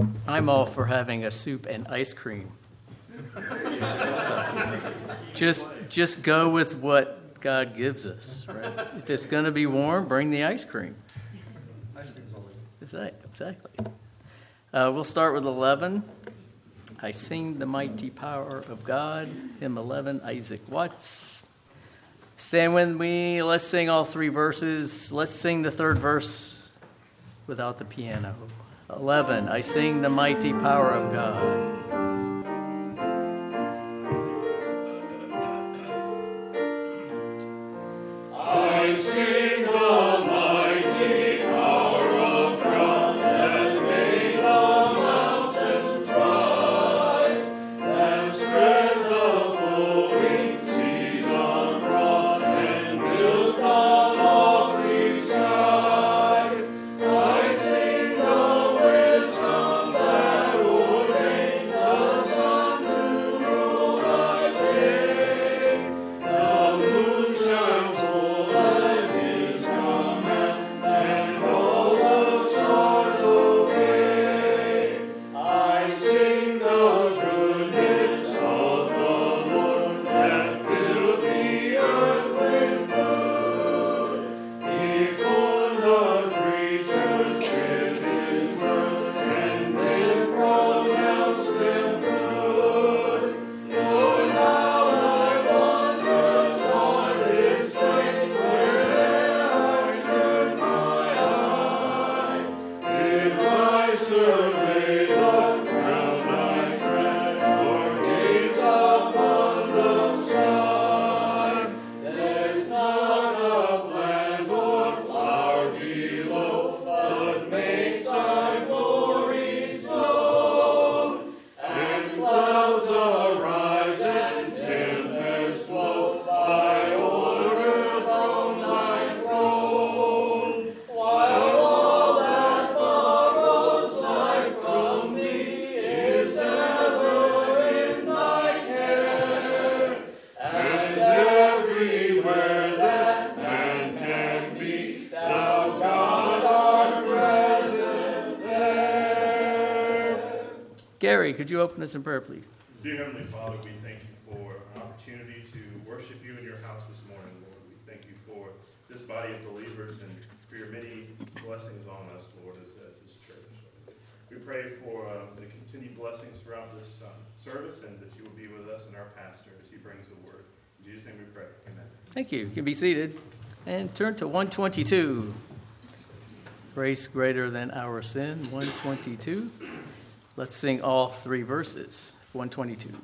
I'm all for having a soup and ice cream. So just go with what God gives us, right? If it's going to be warm, bring the ice cream. Ice cream's all Exactly. We'll start with 11. I sing the mighty power of God. Hymn 11, Isaac Watts. Stand with me. Let's sing all three verses. Let's sing the third verse without the piano. 11, I sing the mighty power of God. I sing the mighty power of God that made the mountains rise, that spread the flowing seas abroad, and built the lofty skies. I sing the wisdom that ordained the sun to rule the day. The moon shines full at his command, and all the stars obey. I sing the goodness of the Lord that filled the earth with food. He formed the creatures with his word, and then pronounced them good. Lord, how thy wonders are displayed where'er I turn my eye. If I survey the ground I tread, or gaze upon the sky, there's not a plant or flower below but makes thy glories known. And clouds arise and tempests flow by order from thy throne, while all that borrows life from thee is ever in thy care. And everywhere that man can be, thou God art present there. Gary, could you open us in prayer, please? Dear Heavenly Father, we thank you for an opportunity to worship you in your house this morning, Lord. We thank you for this body of believers and for your many blessings on us, Lord, as this church. We pray for the continued blessings throughout this service, and that you will be with us and our pastor as he brings the word. In Jesus' name we pray. Amen. Thank you. You can be seated. And turn to 122. Grace greater than our sin, 122. Let's sing all three verses. 122.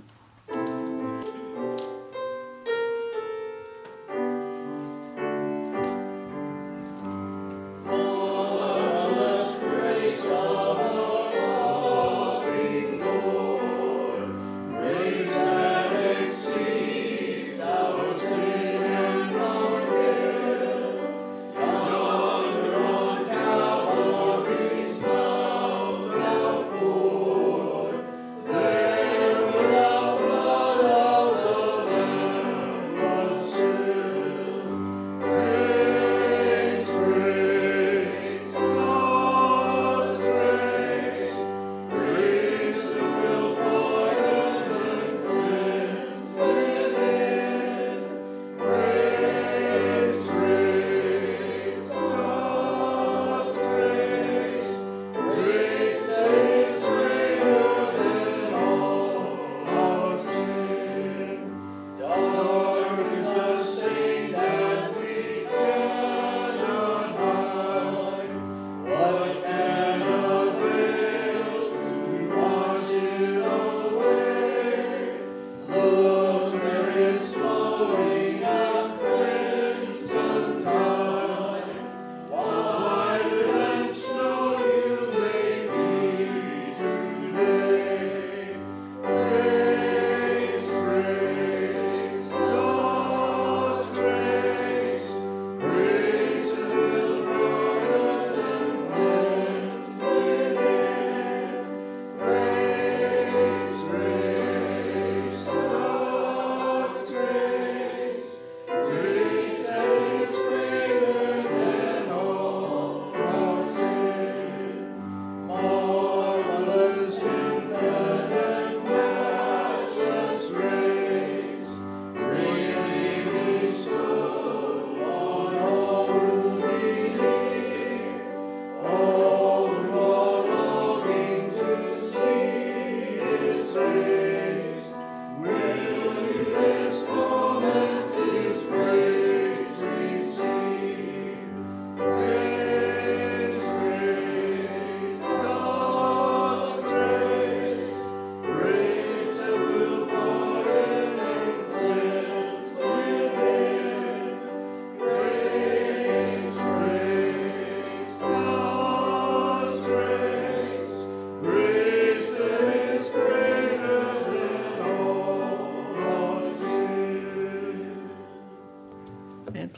Without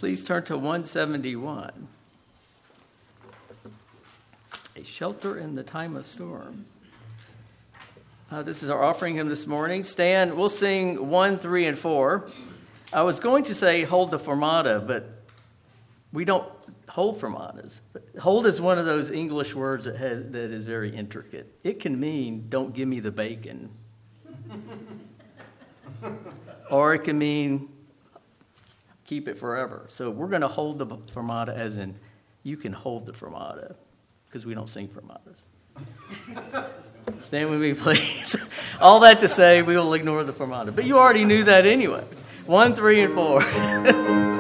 Please turn to 171. A shelter in the time of storm. This is our offering hymn this morning. Stan, we'll sing 1, 3, and 4. I was going to say hold the fermata, but we don't hold fermatas. Hold is one of those English words that is very intricate. It can mean don't give me the bacon. Or it can mean keep it forever. So we're going to hold the fermata as in you can hold the fermata, because we don't sing fermatas. Stand with me, please. All that to say, we will ignore the fermata. But you already knew that anyway. 1, 3, and 4.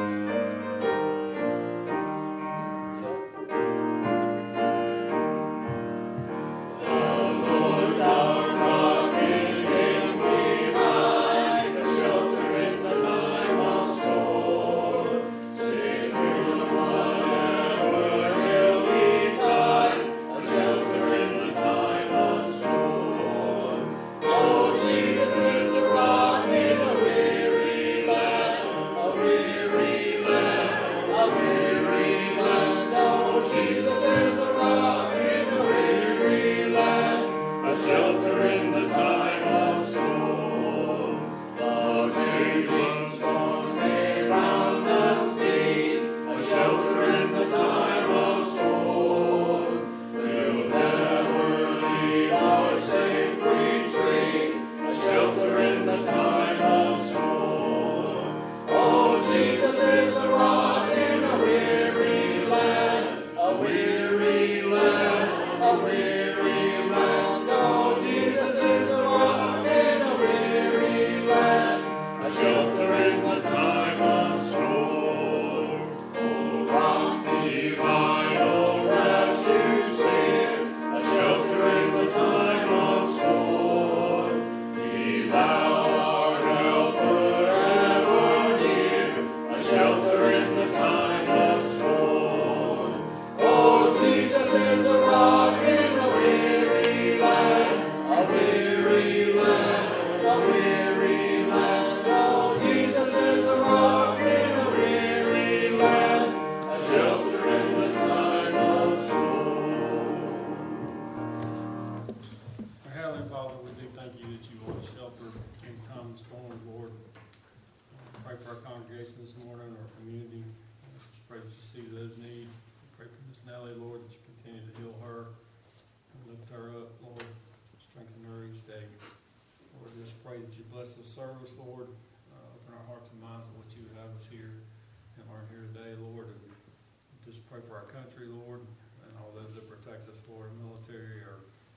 Service, Lord. Open our hearts and minds to what you would have us here and learn here today, Lord. And just pray for our country, Lord, and all those that protect us, Lord, military, our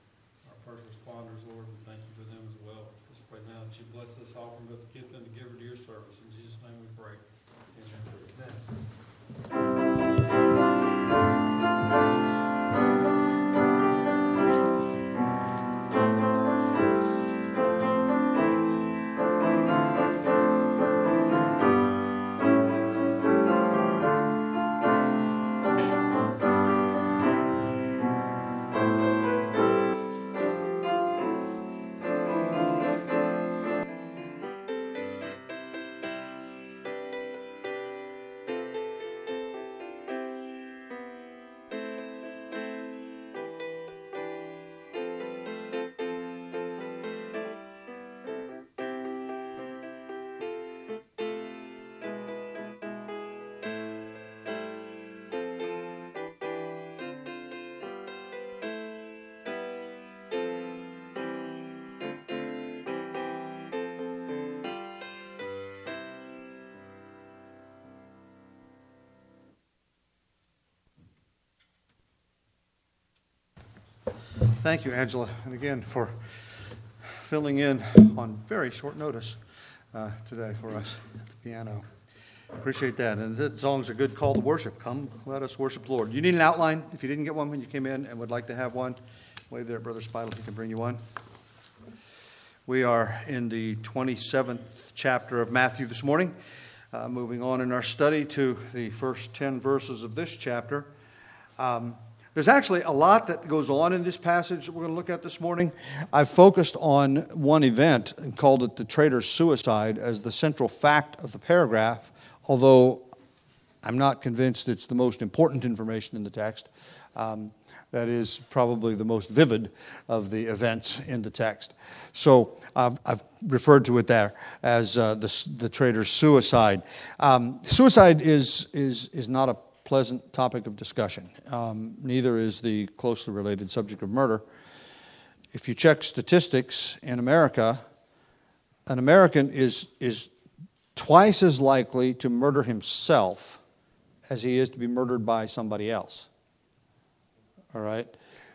first responders, Lord. We thank you for them as well. Just pray now that you bless this offering, both the gift and the giver to your service. In Jesus' name we pray. Amen. Thank you, Angela, and again for filling in on very short notice today for us at the piano. Appreciate that. And that song's a good call to worship. Come, let us worship the Lord. You need an outline. If you didn't get one when you came in and would like to have one, wave there at Brother Spidle. He can bring you one. We are in the 27th chapter of Matthew this morning, moving on in our study to the first 10 verses of this chapter. There's actually a lot that goes on in this passage that we're going to look at this morning. I've focused on one event and called it the traitor's suicide as the central fact of the paragraph, although I'm not convinced it's the most important information in the text. That is probably the most vivid of the events in the text. So I've referred to it there as the traitor's suicide. Suicide is not a pleasant topic of discussion. Neither is the closely related subject of murder. If you check statistics in America, an American is twice as likely to murder himself as he is to be murdered by somebody else. All right?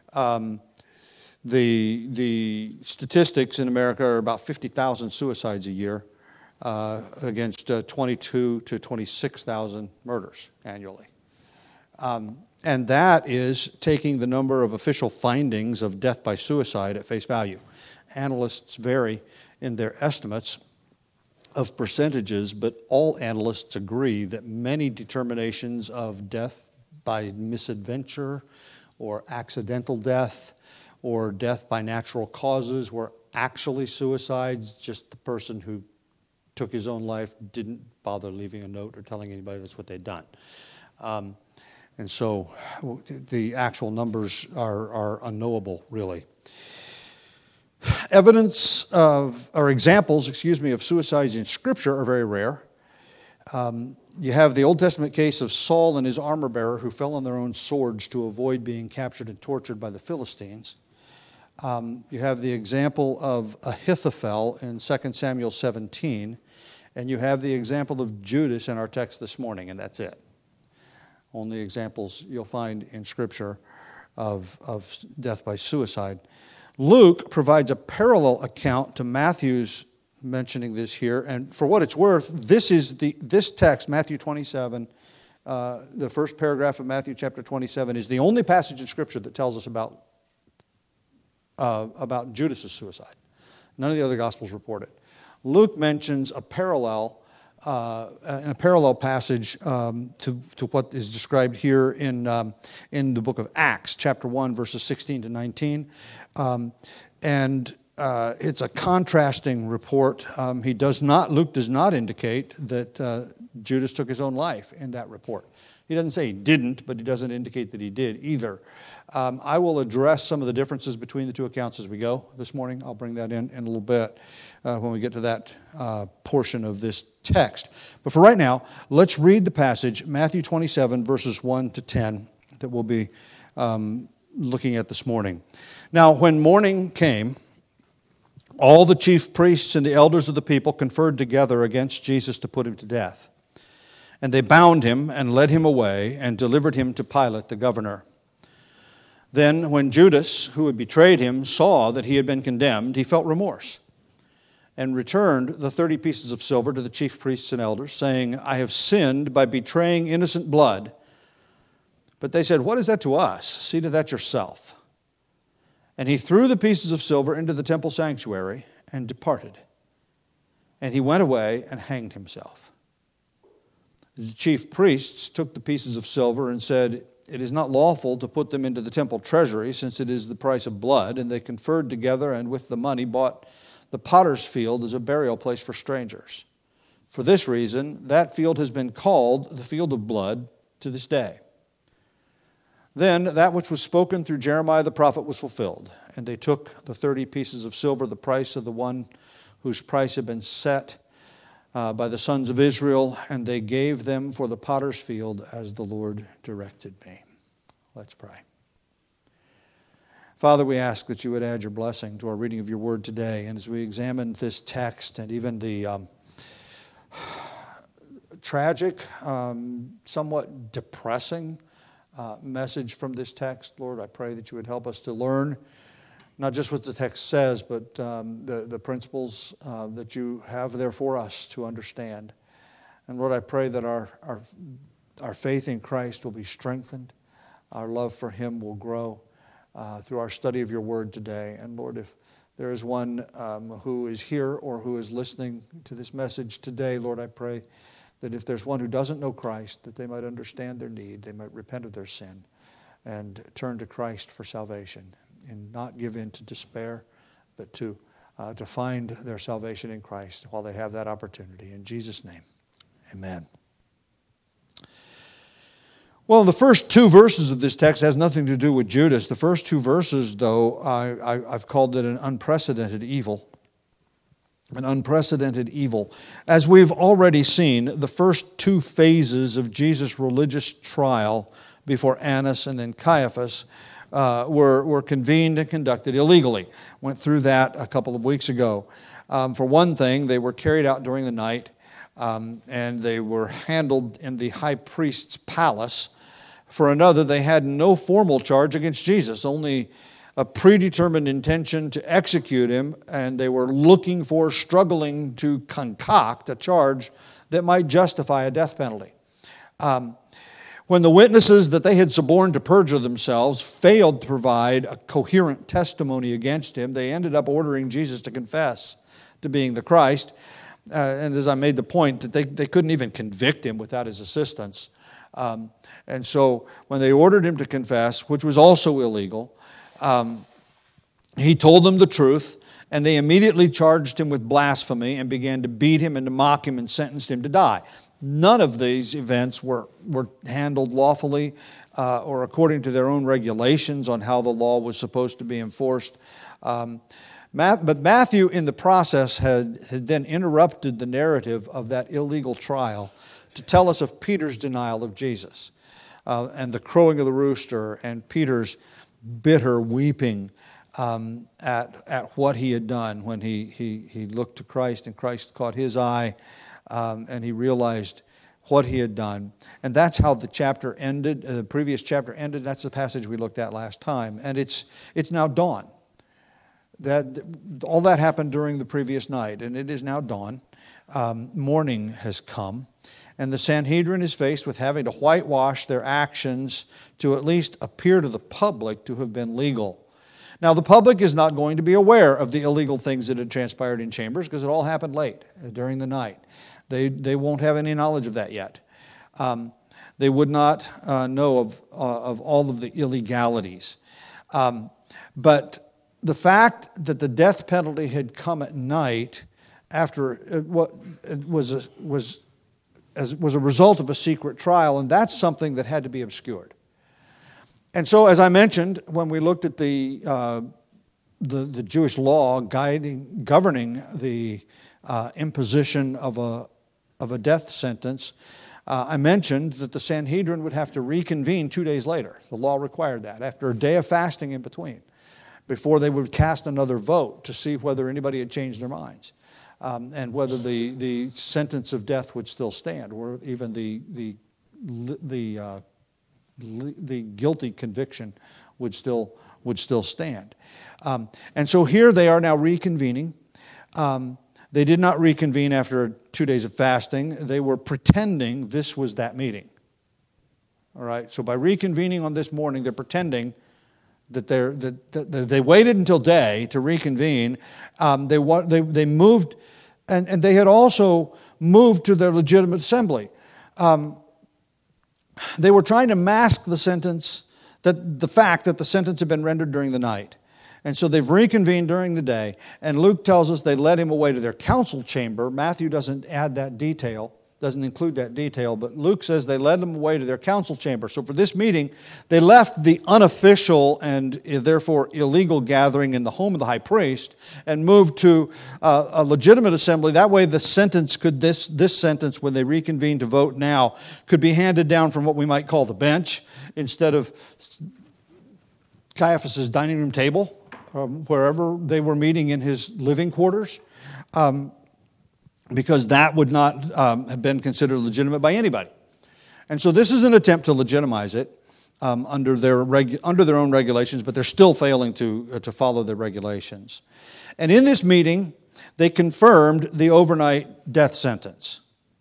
The statistics in America are about 50,000 suicides a year against 22 to 26,000 murders annually. And that is taking the number of official findings of death by suicide at face value. Analysts vary in their estimates of percentages, but all analysts agree that many determinations of death by misadventure or accidental death or death by natural causes were actually suicides. Just the person who took his own life didn't bother leaving a note or telling anybody that's what they'd done. And so the actual numbers are unknowable, really. Examples of suicides in Scripture are very rare. You have the Old Testament case of Saul and his armor-bearer who fell on their own swords to avoid being captured and tortured by the Philistines. You have the example of Ahithophel in 2 Samuel 17, and you have the example of Judas in our text this morning, and that's it. Only examples you'll find in Scripture of death by suicide. Luke provides a parallel account to Matthew's mentioning this here, and for what it's worth, this text, Matthew 27, the first paragraph of Matthew chapter 27, is the only passage in Scripture that tells us about Judas' suicide. None of the other Gospels report it. Luke mentions a parallel passage to what is described here in the book of Acts, chapter 1, verses 16 to 19. It's a contrasting report. Luke does not indicate that Judas took his own life in that report. He doesn't say he didn't, but he doesn't indicate that he did either. I will address some of the differences between the two accounts as we go this morning. I'll bring that in a little bit when we get to that portion of this text. But for right now, let's read the passage, Matthew 27, verses 1 to 10, that we'll be looking at this morning. Now, when morning came, all the chief priests and the elders of the people conferred together against Jesus to put him to death. And they bound him and led him away and delivered him to Pilate, the governor. Then, when Judas, who had betrayed him, saw that he had been condemned, he felt remorse and returned the 30 pieces of silver to the chief priests and elders, saying, I have sinned by betraying innocent blood. But they said, what is that to us? See to that yourself. And he threw the pieces of silver into the temple sanctuary and departed. And he went away and hanged himself. The chief priests took the pieces of silver and said, it is not lawful to put them into the temple treasury, since it is the price of blood. And they conferred together and with the money bought the potter's field as a burial place for strangers. For this reason, that field has been called the field of blood to this day. Then that which was spoken through Jeremiah the prophet was fulfilled. And they took the 30 pieces of silver, the price of the one whose price had been set by the sons of Israel, and they gave them for the potter's field as the Lord directed me. Let's pray. Father, we ask that you would add your blessing to our reading of your word today. And as we examine this text and even the tragic, somewhat depressing message from this text, Lord, I pray that you would help us to learn not just what the text says, but the principles that you have there for us to understand. And Lord, I pray that our faith in Christ will be strengthened. Our love for him will grow through our study of your word today. And Lord, if there is one who is here or who is listening to this message today, Lord, I pray that if there's one who doesn't know Christ, that they might understand their need, they might repent of their sin, and turn to Christ for salvation, and not give in to despair, but to find their salvation in Christ while they have that opportunity. In Jesus' name, amen. Well, the first two verses of this text has nothing to do with Judas. The first two verses, though, I've called it an unprecedented evil. An unprecedented evil. As we've already seen, the first two phases of Jesus' religious trial before Annas and then Caiaphas were convened and conducted illegally. Went through that a couple of weeks ago. For one thing, they were carried out during the night, and they were handled in the high priest's palace. For another, they had no formal charge against Jesus, only a predetermined intention to execute him, and they were struggling to concoct a charge that might justify a death penalty. When the witnesses that they had suborned to perjure themselves failed to provide a coherent testimony against him, they ended up ordering Jesus to confess to being the Christ. And as I made the point, that they couldn't even convict him without his assistance. And so when they ordered him to confess, which was also illegal, he told them the truth, and they immediately charged him with blasphemy and began to beat him and to mock him and sentenced him to die. None of these events were handled lawfully or according to their own regulations on how the law was supposed to be enforced. But Matthew, in the process, had then interrupted the narrative of that illegal trial to tell us of Peter's denial of Jesus and the crowing of the rooster and Peter's bitter weeping at what he had done when he looked to Christ and Christ caught his eye and he realized what he had done. And that's how the chapter ended, the previous chapter ended. That's the passage we looked at last time. And it's now dawn. All that happened during the previous night, and it is now dawn. Morning has come, and the Sanhedrin is faced with having to whitewash their actions to at least appear to the public to have been legal. Now, the public is not going to be aware of the illegal things that had transpired in chambers because it all happened late during the night. They won't have any knowledge of that yet. They would not know of all of the illegalities. But the fact that the death penalty had come at night after what was a result of a secret trial, and that's something that had to be obscured. And so, as I mentioned, when we looked at the Jewish law governing the imposition of a death sentence, I mentioned that the Sanhedrin would have to reconvene 2 days later. The law required that, after a day of fasting in between, before they would cast another vote to see whether anybody had changed their minds and whether the sentence of death would still stand, or even the guilty conviction would still stand. And so here they are now reconvening. They did not reconvene after 2 days of fasting. They were pretending this was that meeting. All right. So by reconvening on this morning, they're pretending that they waited until day to reconvene. They moved, and they had also moved to their legitimate assembly. They were trying to mask the fact that the sentence had been rendered during the night. And so they've reconvened during the day, and Luke tells us they led him away to their council chamber. Matthew doesn't include that detail, but Luke says they led him away to their council chamber. So for this meeting, they left the unofficial and therefore illegal gathering in the home of the high priest and moved to a legitimate assembly. That way the sentence this sentence, when they reconvened to vote now, could be handed down from what we might call the bench instead of Caiaphas' dining room table, wherever they were meeting in his living quarters. Because that would not have been considered legitimate by anybody. And so this is an attempt to legitimize it under their own regulations, but they're still failing to follow their regulations. And in this meeting, they confirmed the overnight death sentence.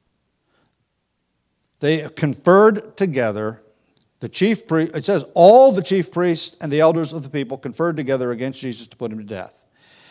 They conferred together, it says all the chief priests and the elders of the people conferred together against Jesus to put him to death.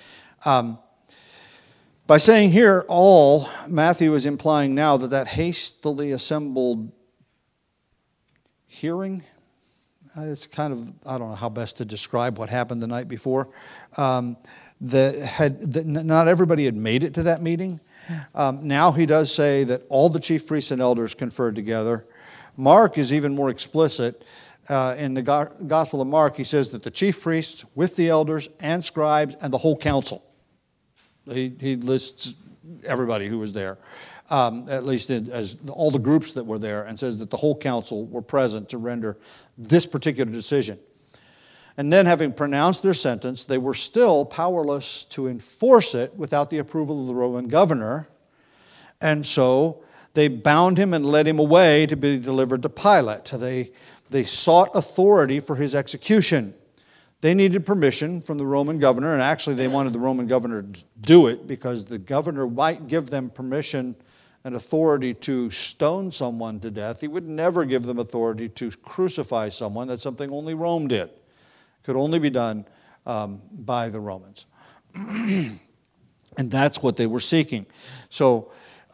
By saying here all, Matthew is implying now that hastily assembled hearing, it's kind of, I don't know how best to describe what happened the night before. Not everybody had made it to that meeting. Now he does say that all the chief priests and elders conferred together, Mark is even more explicit. In the Gospel of Mark, he says that the chief priests with the elders and scribes and the whole council. He lists everybody who was there, at least as all the groups that were there, and says that the whole council were present to render this particular decision. And then, having pronounced their sentence, they were still powerless to enforce it without the approval of the Roman governor. And so they bound him and led him away to be delivered to Pilate. They sought authority for his execution. They needed permission from the Roman governor, and actually they wanted the Roman governor to do it because the governor might give them permission and authority to stone someone to death. He would never give them authority to crucify someone. That's something only Rome did. It could only be done by the Romans. And that's what they were seeking. So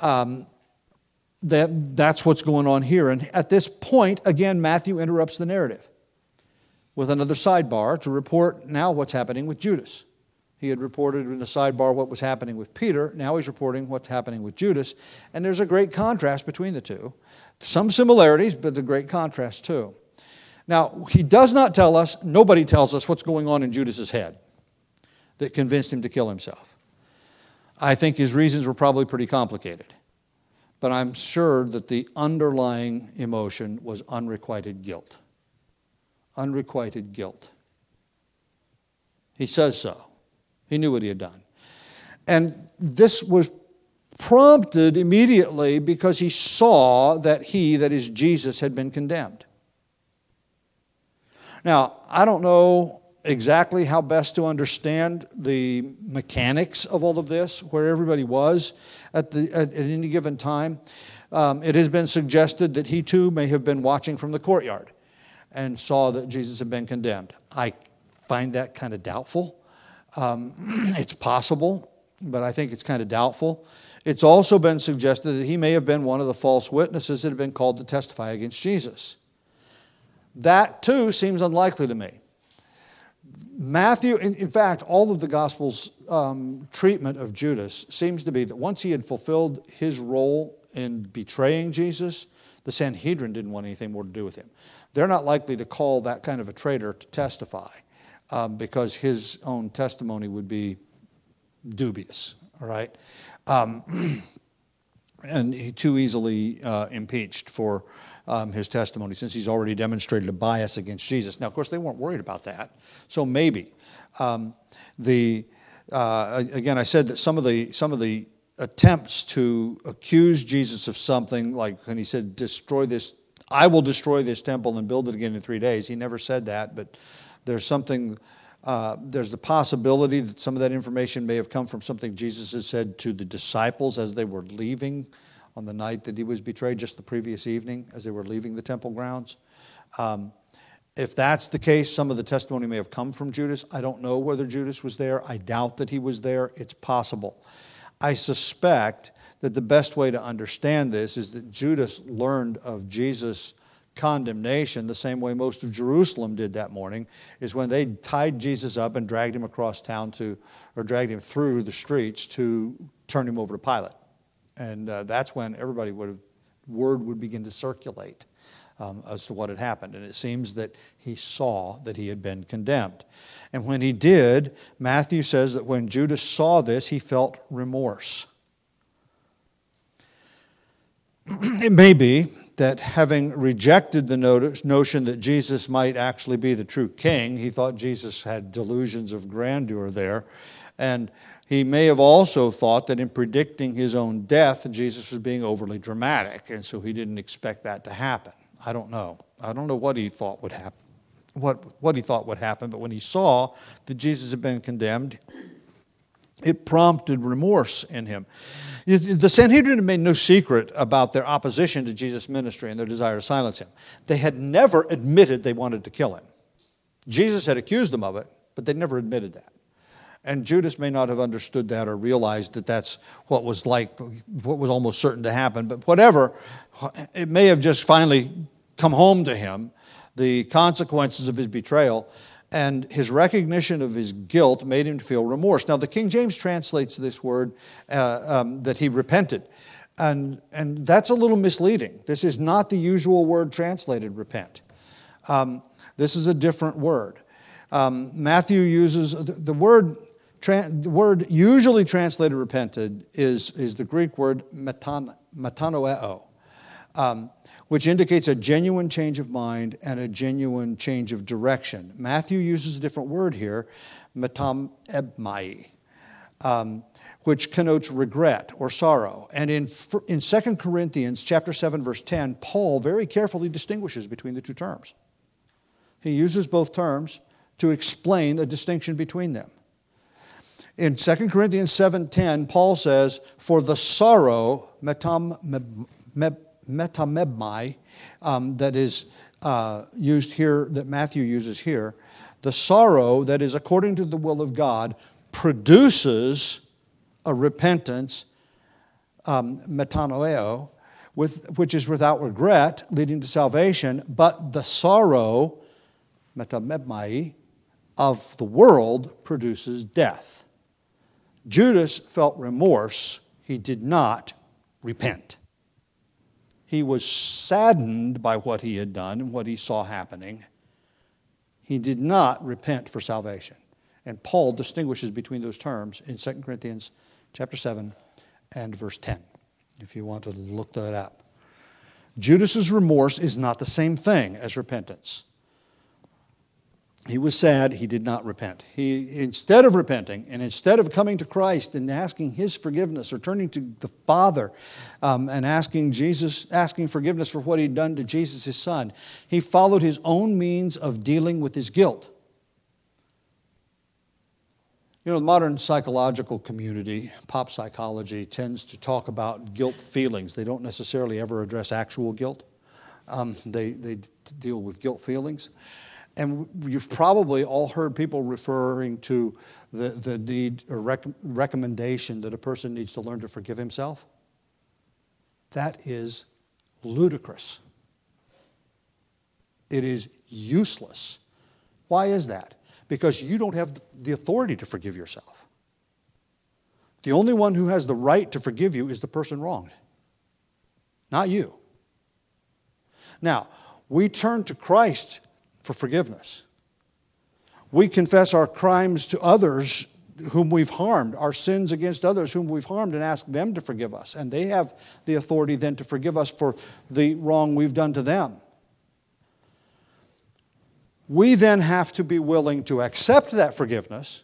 that's what's going on here. And at this point, again, Matthew interrupts the narrative with another sidebar to report now what's happening with Judas. He had reported in the sidebar what was happening with Peter. Now he's reporting what's happening with Judas. And there's a great contrast between the two. Some similarities, but a great contrast too. Now, he does not tell us, nobody tells us what's going on in Judas's head that convinced him to kill himself. I think his reasons were probably pretty complicated. But I'm sure that the underlying emotion was unrequited guilt. Unrequited guilt. He says so. He knew what he had done. And this was prompted immediately because he saw that he, that is Jesus, had been condemned. Now, I don't know exactly how best to understand the mechanics of all of this, where everybody was at any given time. It has been suggested that he too may have been watching from the courtyard and saw that Jesus had been condemned. I find that kind of doubtful. It's possible, but I think it's kind of doubtful. It's also been suggested that he may have been one of the false witnesses that had been called to testify against Jesus. That too seems unlikely to me. Matthew, in fact, all of the Gospels' treatment of Judas seems to be that once he had fulfilled his role in betraying Jesus, the Sanhedrin didn't want anything more to do with him. They're not likely to call that kind of a traitor to testify because his own testimony would be dubious, all right? And he too easily impeached for his testimony, since he's already demonstrated a bias against Jesus. Now, of course, they weren't worried about that, so maybe. Again, I said that some of the attempts to accuse Jesus of something, like when he said, I will destroy this temple and build it again in 3 days. He never said that, but there's the possibility that some of that information may have come from something Jesus had said to the disciples as they were leaving on the night that he was betrayed, just the previous evening as they were leaving the temple grounds. If that's the case, some of the testimony may have come from Judas. I don't know whether Judas was there. I doubt that he was there. It's possible. I suspect that the best way to understand this is that Judas learned of Jesus' condemnation the same way most of Jerusalem did that morning, is when they tied Jesus up and dragged him across town or dragged him through the streets to turn him over to Pilate. And that's when word would begin to circulate as to what had happened. And it seems that he saw that he had been condemned. And when he did, Matthew says that when Judas saw this, he felt remorse. It may be that having rejected the notion that Jesus might actually be the true king, he thought Jesus had delusions of grandeur there. And he may have also thought that in predicting his own death, Jesus was being overly dramatic, and so he didn't expect that to happen. I don't know. I don't know what he thought would happen. What he thought would happen, but when he saw that Jesus had been condemned, it prompted remorse in him. The Sanhedrin had made no secret about their opposition to Jesus' ministry and their desire to silence him. They had never admitted they wanted to kill him. Jesus had accused them of it, but they never admitted that. And Judas may not have understood that or realized that that's what was almost certain to happen. But whatever, it may have just finally come home to him, the consequences of his betrayal, and his recognition of his guilt made him feel remorse. Now, the King James translates this word that he repented. And that's a little misleading. This is not the usual word translated repent. This is a different word. Matthew uses the word usually translated repented is the Greek word metanoeo, which indicates a genuine change of mind and a genuine change of direction. Matthew uses a different word here, metamebmai, which connotes regret or sorrow. And in 2 Corinthians chapter 7, verse 10, Paul very carefully distinguishes between the two terms. He uses both terms to explain a distinction between them. In 2 Corinthians 7:10, Paul says, "For the sorrow, metamebmai, that is used here, that Matthew uses here, the sorrow that is according to the will of God produces a repentance, metanoeo, which is without regret, leading to salvation, but the sorrow, metamebmai, of the world produces death." Judas felt remorse. He did not repent. He was saddened by what he had done and what he saw happening. He did not repent for salvation. And Paul distinguishes between those terms in 2 Corinthians chapter 7 and verse 10, if you want to look that up. Judas's remorse is not the same thing as repentance. He was sad, he did not repent. He, instead of repenting and instead of coming to Christ and asking His forgiveness or turning to the Father and asking forgiveness for what he'd done to Jesus, his son, he followed his own means of dealing with his guilt. You know, the modern psychological community, pop psychology, tends to talk about guilt feelings. They don't necessarily ever address actual guilt. They deal with guilt feelings. And you've probably all heard people referring to the need or recommendation that a person needs to learn to forgive himself. That is ludicrous. It is useless. Why is that? Because you don't have the authority to forgive yourself. The only one who has the right to forgive you is the person wronged, not you. Now, we turn to Christ for forgiveness. We confess our crimes to others whom we've harmed, our sins against others whom we've harmed, and ask them to forgive us. And they have the authority then to forgive us for the wrong we've done to them. We then have to be willing to accept that forgiveness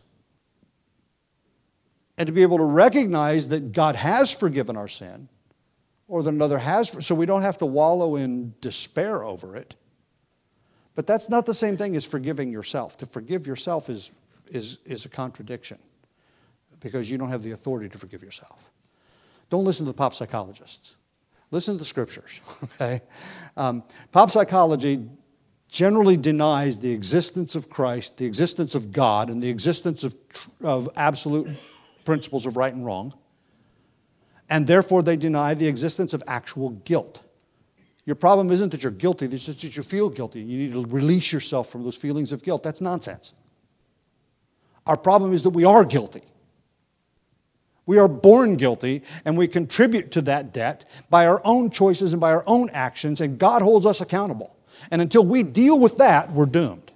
and to be able to recognize that God has forgiven our sin, or that another has, so we don't have to wallow in despair over it. But that's not the same thing as forgiving yourself. To forgive yourself is a contradiction because you don't have the authority to forgive yourself. Don't listen to the pop psychologists. Listen to the scriptures, okay? Pop psychology generally denies the existence of Christ, the existence of God, and the existence of absolute principles of right and wrong. And therefore they deny the existence of actual guilt. Your problem isn't that you're guilty, it's just that you feel guilty. You need to release yourself from those feelings of guilt. That's nonsense. Our problem is that we are guilty. We are born guilty, and we contribute to that debt by our own choices and by our own actions, and God holds us accountable. And until we deal with that, we're doomed.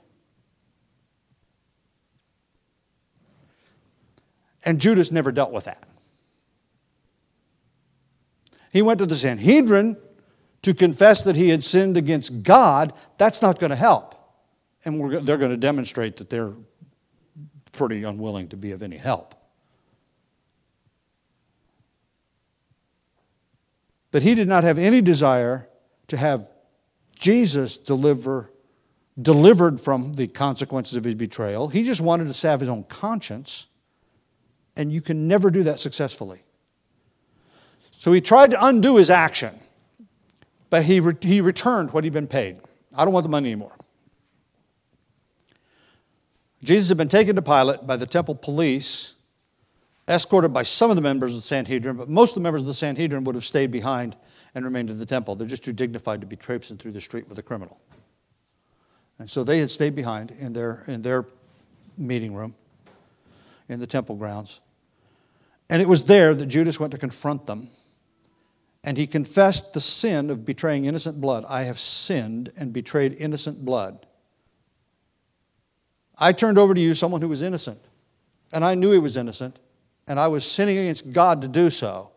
And Judas never dealt with that. He went to the Sanhedrin to confess that he had sinned against God. That's not going to help. And they're going to demonstrate that they're pretty unwilling to be of any help. But he did not have any desire to have Jesus delivered from the consequences of his betrayal. He just wanted to salve his own conscience. And you can never do that successfully. So he tried to undo his action. But he returned what he'd been paid. I don't want the money anymore. Jesus had been taken to Pilate by the temple police, escorted by some of the members of the Sanhedrin, but most of the members of the Sanhedrin would have stayed behind and remained in the temple. They're just too dignified to be traipsing through the street with a criminal. And so they had stayed behind in their meeting room in the temple grounds. And it was there that Judas went to confront them And he confessed the sin of betraying innocent blood. I have sinned and betrayed innocent blood. I turned over to you someone who was innocent. And I knew he was innocent. And I was sinning against God to do so.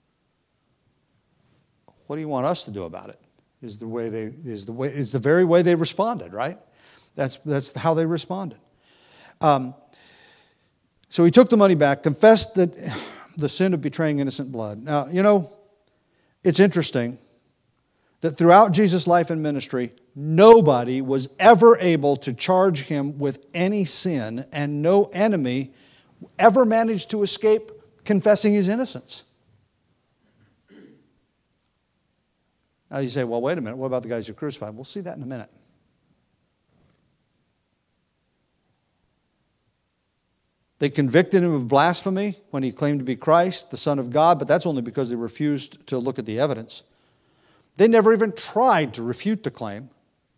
What do you want us to do about it? Is the very way they responded, right? That's how they responded. So he took the money back, confessed that the sin of betraying innocent blood. Now, it's interesting that throughout Jesus' life and ministry, nobody was ever able to charge him with any sin, and no enemy ever managed to escape confessing his innocence. Now you say, well, wait a minute, what about the guys who crucified? We'll see that in a minute. They convicted him of blasphemy when he claimed to be Christ, the Son of God, but that's only because they refused to look at the evidence. They never even tried to refute the claim.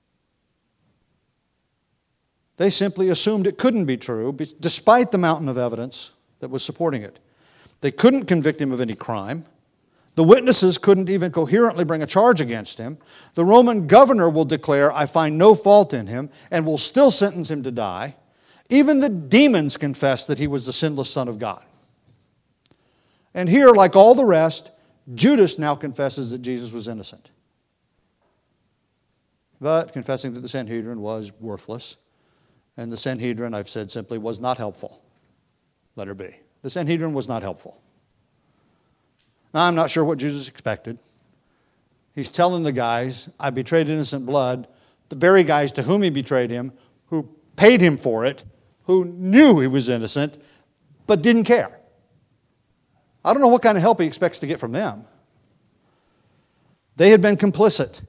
They simply assumed it couldn't be true, despite the mountain of evidence that was supporting it. They couldn't convict him of any crime. The witnesses couldn't even coherently bring a charge against him. The Roman governor will declare, I find no fault in him, and will still sentence him to die. Even the demons confessed that he was the sinless Son of God. And here, like all the rest, Judas now confesses that Jesus was innocent. But confessing to the Sanhedrin was worthless. And the Sanhedrin, I've said simply, was not helpful. Letter B. The Sanhedrin was not helpful. Now, I'm not sure what Jesus expected. He's telling the guys, I betrayed innocent blood. The very guys to whom he betrayed him, who paid him for it, who knew he was innocent, but didn't care. I don't know what kind of help he expects to get from them. They had been complicit.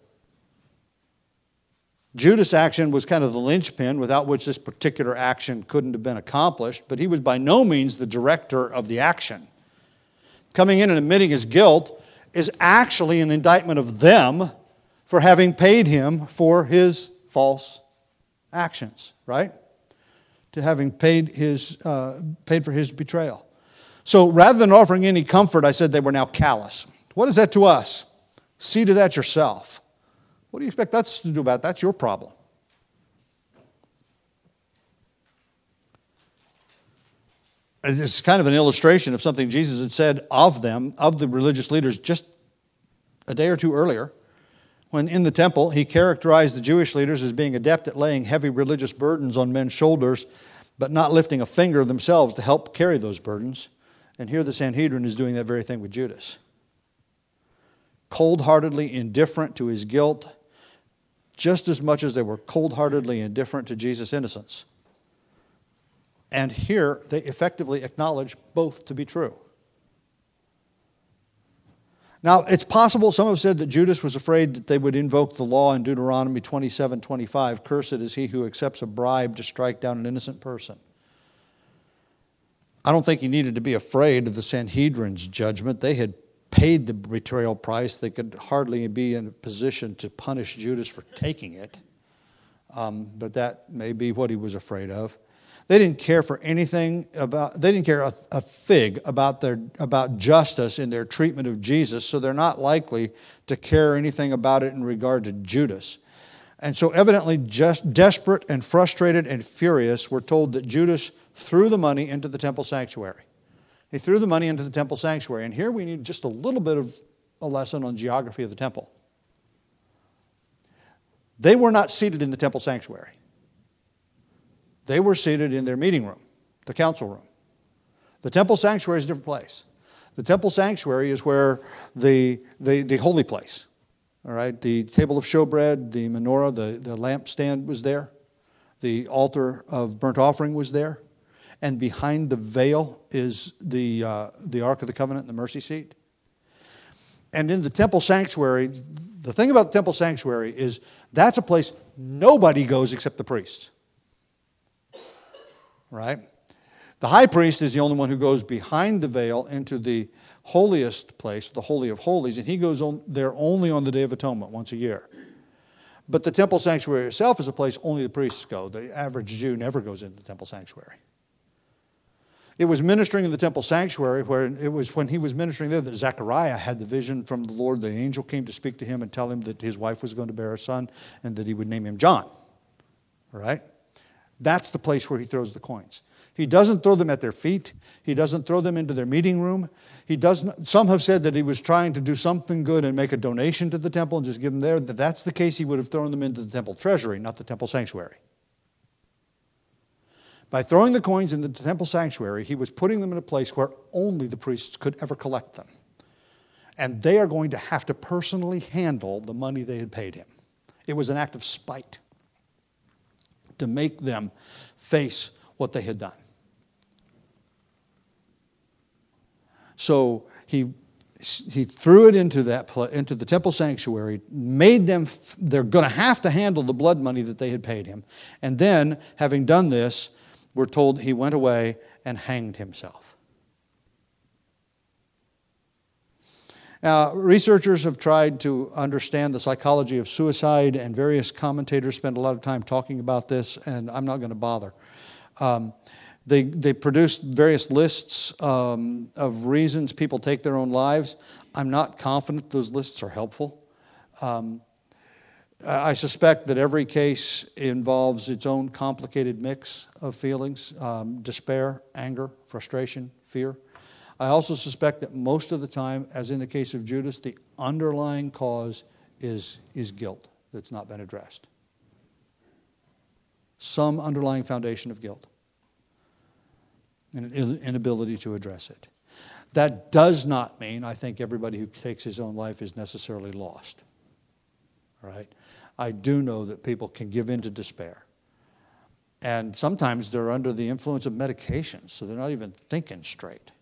Judas' action was kind of the linchpin without which this particular action couldn't have been accomplished, but he was by no means the director of the action. Coming in and admitting his guilt is actually an indictment of them for having paid him for his false actions, right? To having paid for his betrayal. So rather than offering any comfort, I said they were now callous. What is that to us? See to that yourself. What do you expect us to do about it? That's your problem. It's kind of an illustration of something Jesus had said of them, of the religious leaders, just a day or two earlier. When in the temple, he characterized the Jewish leaders as being adept at laying heavy religious burdens on men's shoulders, but not lifting a finger themselves to help carry those burdens. And here the Sanhedrin is doing that very thing with Judas. Cold-heartedly indifferent to his guilt, just as much as they were cold-heartedly indifferent to Jesus' innocence. And here they effectively acknowledge both to be true. Now, it's possible, some have said that Judas was afraid that they would invoke the law in Deuteronomy 27:25, cursed is he who accepts a bribe to strike down an innocent person. I don't think he needed to be afraid of the Sanhedrin's judgment. They had paid the betrayal price. They could hardly be in a position to punish Judas for taking it. But that may be what he was afraid of. They didn't care for anything about, they didn't care a fig about justice in their treatment of Jesus, so they're not likely to care anything about it in regard to Judas. And so evidently just desperate and frustrated and furious, we're told that Judas threw the money into the temple sanctuary. He threw the money into the temple sanctuary. And here we need just a little bit of a lesson on geography of the temple. They were not seated in the temple sanctuary. They were seated in their meeting room, the council room. The temple sanctuary is a different place. The temple sanctuary is where the holy place, all right? The table of showbread, the menorah, the lampstand was there. The altar of burnt offering was there. And behind the veil is the Ark of the Covenant and the mercy seat. And in the temple sanctuary, the thing about the temple sanctuary is that's a place nobody goes except the priests. Right? The high priest is the only one who goes behind the veil into the holiest place, the Holy of Holies, and he goes there only on the Day of Atonement, once a year. But the temple sanctuary itself is a place only the priests go. The average Jew never goes into the temple sanctuary. It was ministering in the temple sanctuary, where it was when he was ministering there that Zechariah had the vision from the Lord. The angel came to speak to him and tell him that his wife was going to bear a son and that he would name him John. All right? That's the place where he throws the coins. He doesn't throw them at their feet. He doesn't throw them into their meeting room. He doesn't. Some have said that he was trying to do something good and make a donation to the temple and just give them there. If that's the case, he would have thrown them into the temple treasury, not the temple sanctuary. By throwing the coins into the temple sanctuary, he was putting them in a place where only the priests could ever collect them. And they are going to have to personally handle the money they had paid him. It was an act of spite to make them face what they had done. So he threw it into the temple sanctuary, made them, they're going to have to handle the blood money that they had paid him. And then, having done this, we're told he went away and hanged himself. Now, researchers have tried to understand the psychology of suicide, and various commentators spend a lot of time talking about this, and I'm not going to bother. They produced various lists of reasons people take their own lives. I'm not confident those lists are helpful. I suspect that every case involves its own complicated mix of feelings, despair, anger, frustration, fear. I also suspect that most of the time, as in the case of Judas, the underlying cause is guilt that's not been addressed. Some underlying foundation of guilt and an inability to address it. That does not mean I think everybody who takes his own life is necessarily lost. All right? I do know that people can give in to despair. And sometimes they're under the influence of medications, so they're not even thinking straight.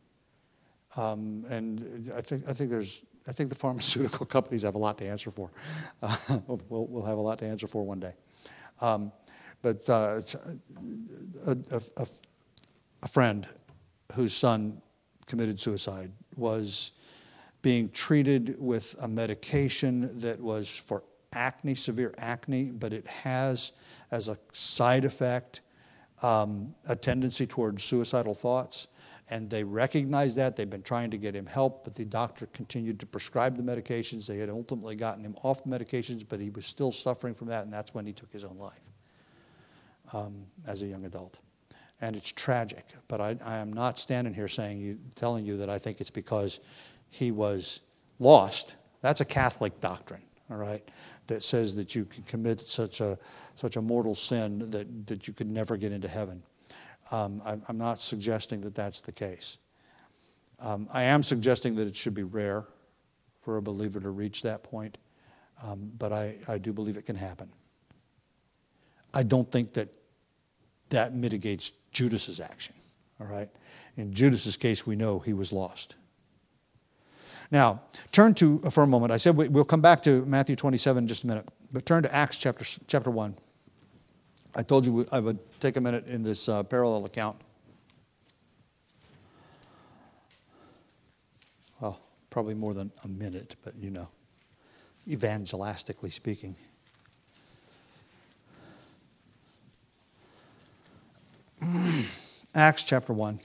And I think the pharmaceutical companies have a lot to answer for. We'll have a lot to answer for one day. But a friend whose son committed suicide was being treated with a medication that was for acne, severe acne, but it has as a side effect a tendency towards suicidal thoughts. And they recognized that. They've been trying to get him help, but the doctor continued to prescribe the medications. They had ultimately gotten him off the medications, but he was still suffering from that, and that's when he took his own life as a young adult. And it's tragic, but I am not standing here telling you that I think it's because he was lost. That's a Catholic doctrine, all right, that says that you can commit such a mortal sin that you could never get into heaven. I'm not suggesting that that's the case. I am suggesting that it should be rare for a believer to reach that point, but I do believe it can happen. I don't think that mitigates Judas's action, all right? In Judas's case, we know he was lost. Now, turn to, for a moment, I said we'll come back to Matthew 27 in just a minute, but turn to Acts chapter 1. I told you I would take a minute in this parallel account. Well, probably more than a minute, but evangelistically speaking. Acts chapter 1.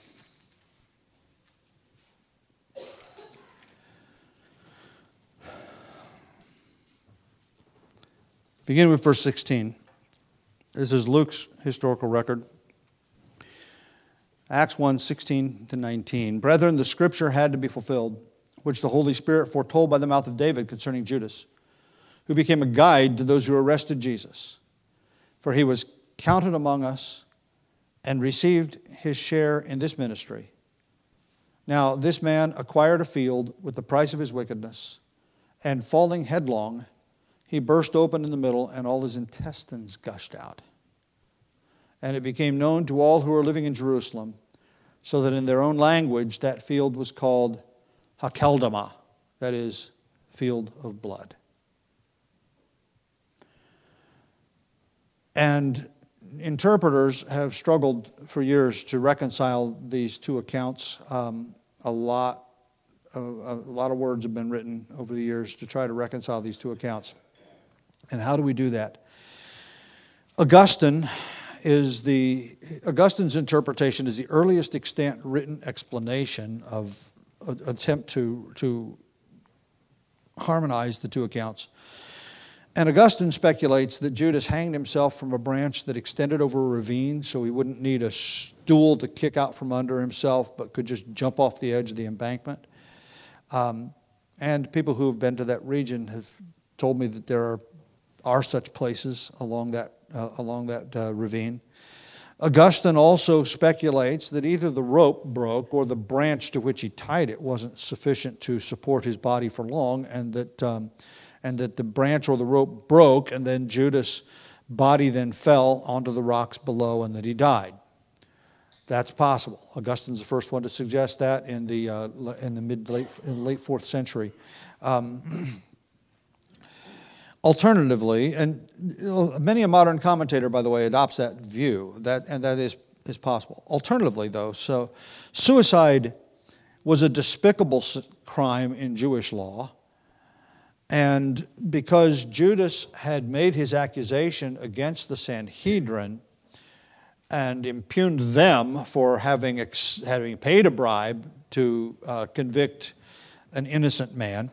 Begin with verse 16. This is Luke's historical record. Acts 1, 16 to 19. Brethren, the scripture had to be fulfilled, which the Holy Spirit foretold by the mouth of David concerning Judas, who became a guide to those who arrested Jesus. For he was counted among us and received his share in this ministry. Now this man acquired a field with the price of his wickedness, and falling headlong, he burst open in the middle, and all his intestines gushed out. And it became known to all who were living in Jerusalem, so that in their own language that field was called Hakeldama, that is, field of blood. And interpreters have struggled for years to reconcile these two accounts. A lot of words have been written over the years to try to reconcile these two accounts. And how do we do that? Augustine, Augustine's interpretation is the earliest extant written explanation of an attempt to harmonize the two accounts. And Augustine speculates that Judas hanged himself from a branch that extended over a ravine, so he wouldn't need a stool to kick out from under himself, but could just jump off the edge of the embankment. And people who have been to that region have told me that there are such places along that ravine. Augustine also speculates that either the rope broke or the branch to which he tied it wasn't sufficient to support his body for long, and that the branch or the rope broke, and then Judas' body then fell onto the rocks below, and that he died. That's possible. Augustine's the first one to suggest that in the late 4th century. Alternatively, and many a modern commentator, by the way, adopts that view, and that is possible. Alternatively, though, so suicide was a despicable crime in Jewish law, and because Judas had made his accusation against the Sanhedrin and impugned them for having paid a bribe to convict an innocent man,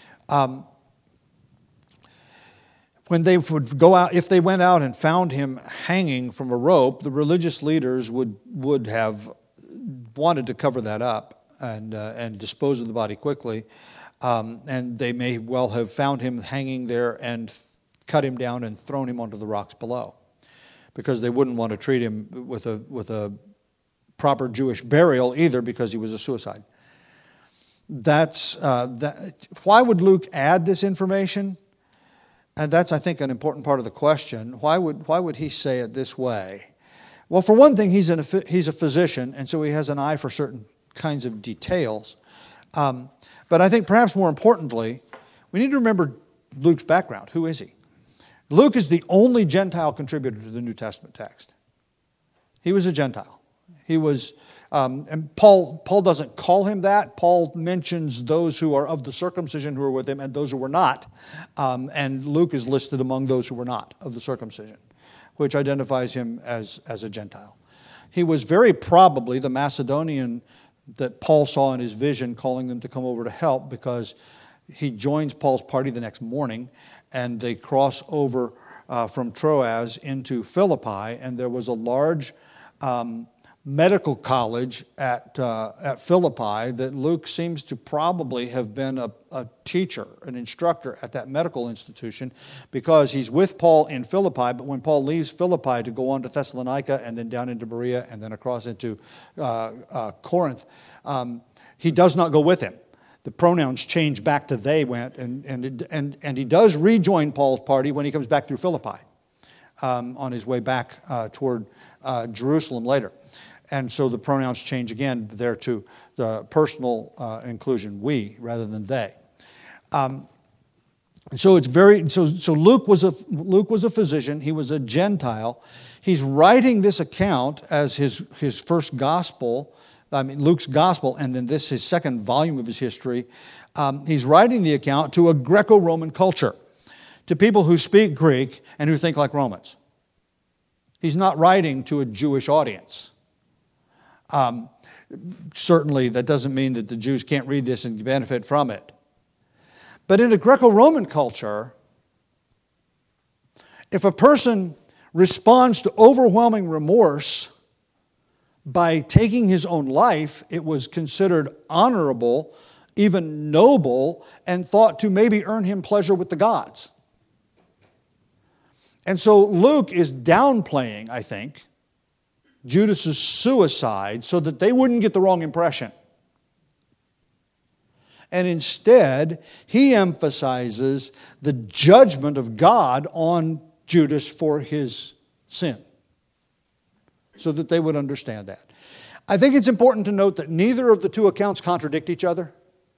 when they would go out, if they went out and found him hanging from a rope, the religious leaders would have wanted to cover that up and dispose of the body quickly. And they may well have found him hanging there and cut him down and thrown him onto the rocks below, because they wouldn't want to treat him with a proper Jewish burial either, because he was a suicide. Why would Luke add this information? And that's, I think, an important part of the question. Why would he say it this way? Well, for one thing, he's a physician, and so he has an eye for certain kinds of details. But I think perhaps more importantly, we need to remember Luke's background. Who is he? Luke is the only Gentile contributor to the New Testament text. He was a Gentile. He was, and Paul doesn't call him that. Paul mentions those who are of the circumcision who are with him and those who were not. And Luke is listed among those who were not of the circumcision, which identifies him as a Gentile. He was very probably the Macedonian that Paul saw in his vision, calling them to come over to help, because he joins Paul's party the next morning, and they cross over from Troas into Philippi, and there was a large medical college at Philippi that Luke seems to probably have been a teacher, an instructor at that medical institution, because he's with Paul in Philippi, but when Paul leaves Philippi to go on to Thessalonica and then down into Berea and then across into Corinth, he does not go with him. The pronouns change back to they went, and he does rejoin Paul's party when he comes back through Philippi on his way back toward Jerusalem later. And so the pronouns change again there to the personal inclusion, we, rather than they. So Luke was a physician. He was a Gentile. He's writing this account as his first gospel. Luke's gospel, and then this his second volume of his history. He's writing the account to a Greco-Roman culture, to people who speak Greek and who think like Romans. He's not writing to a Jewish audience. Certainly, that doesn't mean that the Jews can't read this and benefit from it. But in a Greco-Roman culture, if a person responds to overwhelming remorse by taking his own life, it was considered honorable, even noble, and thought to maybe earn him pleasure with the gods. And so Luke is downplaying, I think, Judas's suicide so that they wouldn't get the wrong impression. And instead, he emphasizes the judgment of God on Judas for his sin, so that they would understand that. I think it's important to note that neither of the two accounts contradict each other.